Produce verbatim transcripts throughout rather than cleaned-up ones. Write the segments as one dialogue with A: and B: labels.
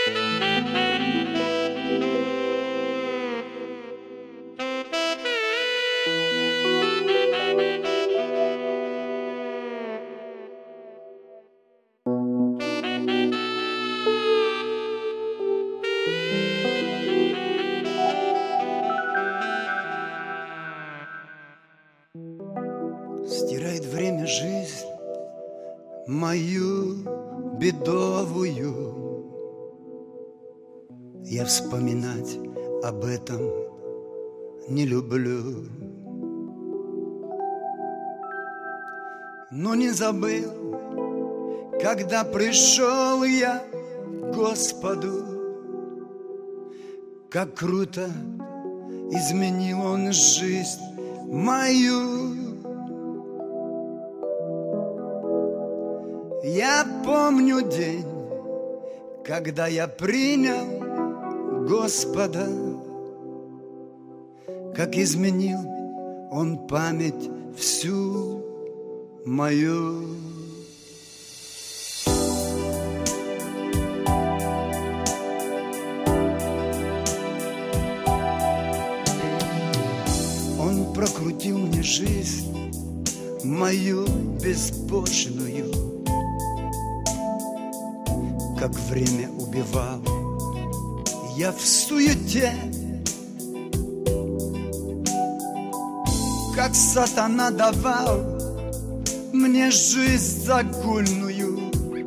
A: Стирает время жизнь мою бедовую. Я вспоминать об этом не люблю. Но не забыл, когда пришел я к Господу, как круто изменил Он жизнь мою. Я помню день, когда я принял Господа, как изменил Он память всю мою. Он прокрутил мне жизнь мою безбожную, как время убивал я в суете, как сатана давал мне жизнь загульную,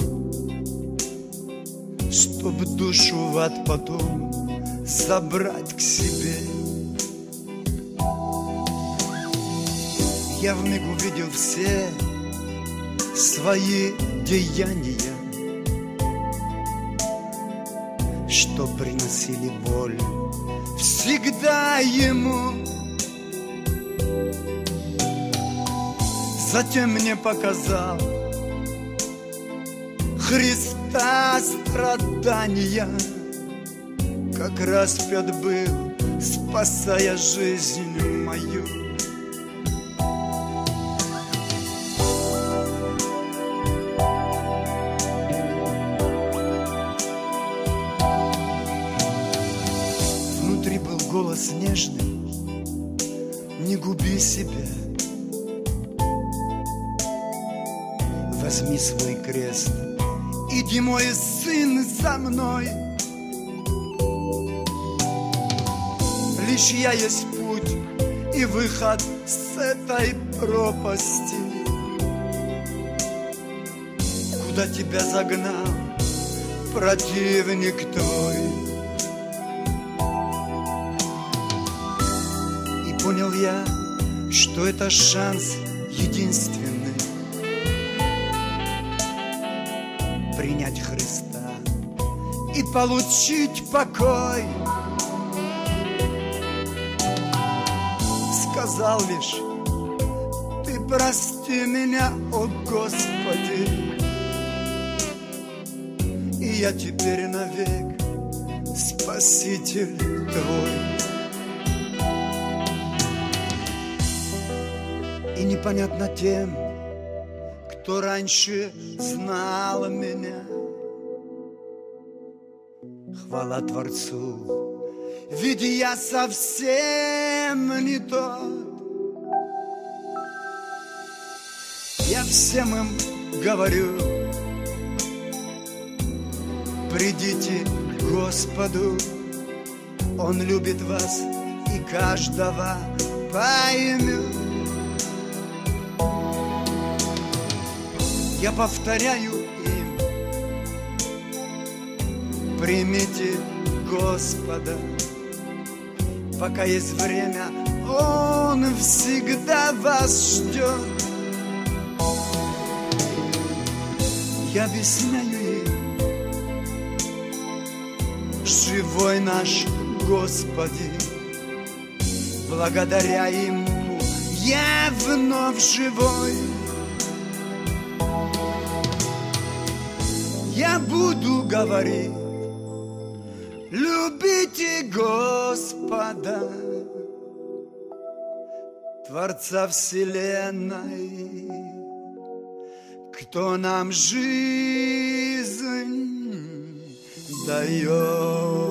A: чтоб душу в ад потом забрать к себе. Я вмиг увидел все свои деяния, что приносили боль всегда Ему. Затем мне показал Христа страдания, как распят был, спасая жизнь мою. Внутри был голос нежный: не губи себя, возьми свой крест, иди, мой сын, за мной. Лишь я есть путь и выход с этой пропасти, куда тебя загнал противник твой. И понял я, что это шанс единственный принять Христа и получить покой. Сказал лишь: ты прости меня, о Господи, и я теперь навек Спаситель твой. И непонятно тем, кто раньше знал меня. Хвала Творцу, ведь я совсем не тот. Я всем им говорю: придите к Господу, Он любит вас и каждого поймет. Я повторяю им: примите Господа, пока есть время, Он всегда вас ждет. Я объясняю им: живой наш Господи, благодаря Ему я вновь живой. Я буду говорить: любите Господа, Творца вселенной, кто нам жизнь устает.